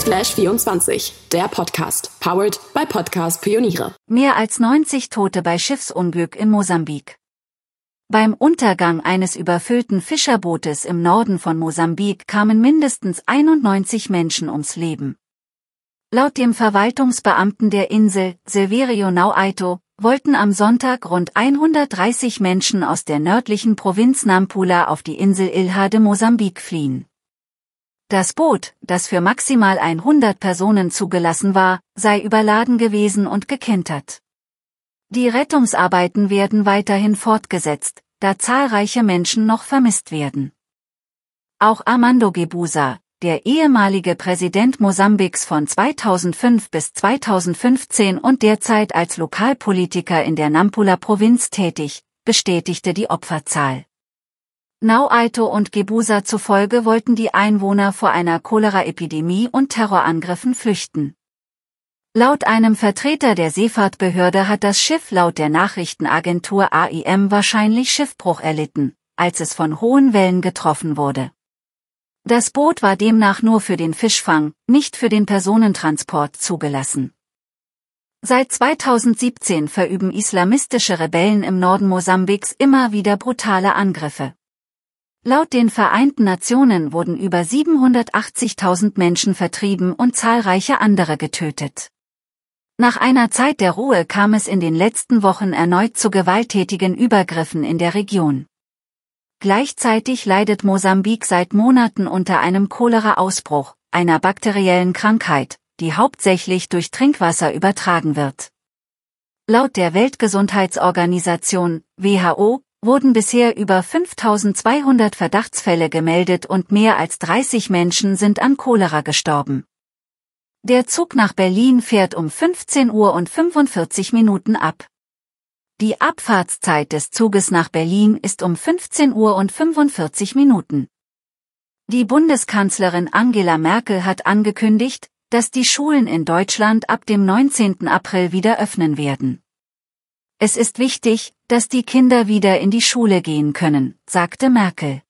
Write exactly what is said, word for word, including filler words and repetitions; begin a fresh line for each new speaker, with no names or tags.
Flash vierundzwanzig, der Podcast, powered by Podcast Pioniere.
Mehr als neunzig Tote bei Schiffsunglück in Mosambik. Beim Untergang eines überfüllten Fischerbootes im Norden von Mosambik kamen mindestens einundneunzig Menschen ums Leben. Laut dem Verwaltungsbeamten der Insel, Silverio Nauaito, wollten am Sonntag rund hundertdreißig Menschen aus der nördlichen Provinz Nampula auf die Insel Ilha de Mosambik fliehen. Das Boot, das für maximal hundert Personen zugelassen war, sei überladen gewesen und gekentert. Die Rettungsarbeiten werden weiterhin fortgesetzt, da zahlreiche Menschen noch vermisst werden. Auch Armando Guebuza, der ehemalige Präsident Mosambiks von zweitausendfünf bis zweitausendfünfzehn und derzeit als Lokalpolitiker in der Nampula-Provinz tätig, bestätigte die Opferzahl. Nauaito und Guebuza zufolge wollten die Einwohner vor einer Choleraepidemie und Terrorangriffen flüchten. Laut einem Vertreter der Seefahrtbehörde hat das Schiff laut der Nachrichtenagentur A I M wahrscheinlich Schiffbruch erlitten, als es von hohen Wellen getroffen wurde. Das Boot war demnach nur für den Fischfang, nicht für den Personentransport zugelassen. Seit zweitausendsiebzehn verüben islamistische Rebellen im Norden Mosambiks immer wieder brutale Angriffe. Laut den Vereinten Nationen wurden über siebenhundertachtzigtausend Menschen vertrieben und zahlreiche andere getötet. Nach einer Zeit der Ruhe kam es in den letzten Wochen erneut zu gewalttätigen Übergriffen in der Region. Gleichzeitig leidet Mosambik seit Monaten unter einem Cholera-Ausbruch, einer bakteriellen Krankheit, die hauptsächlich durch Trinkwasser übertragen wird. Laut der Weltgesundheitsorganisation, W H O, wurden bisher über fünftausendzweihundert Verdachtsfälle gemeldet und mehr als dreißig Menschen sind an Cholera gestorben. Der Zug nach Berlin fährt um fünfzehn Uhr und fünfundvierzig Minuten ab. Die Abfahrtszeit des Zuges nach Berlin ist um fünfzehn Uhr und fünfundvierzig Minuten. Die Bundeskanzlerin Angela Merkel hat angekündigt, dass die Schulen in Deutschland ab dem neunzehnten April wieder öffnen werden. Es ist wichtig, dass die Kinder wieder in die Schule gehen können, sagte Merkel.